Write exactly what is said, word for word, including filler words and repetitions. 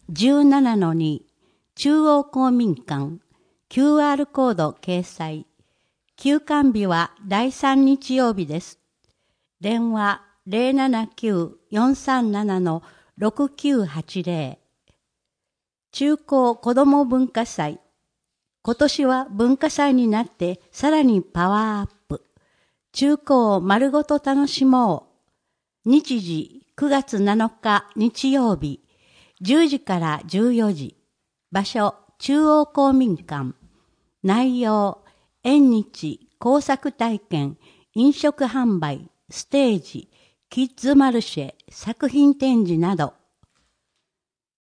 じゅうななのに 中央公民館 キューアール コード掲載。休館日はだいさん日曜日です。電話 ゼロななきゅう よんさんなな ろくきゅうはちゼロ。中高子ども文化祭。今年は文化祭になってさらにパワーアップ。中高を丸ごと楽しもう。日時くがつなのか日曜日。じゅうじからじゅうよじ。場所中央公民館。内容縁日工作体験、飲食販売、ステージ、キッズマルシェ、作品展示など。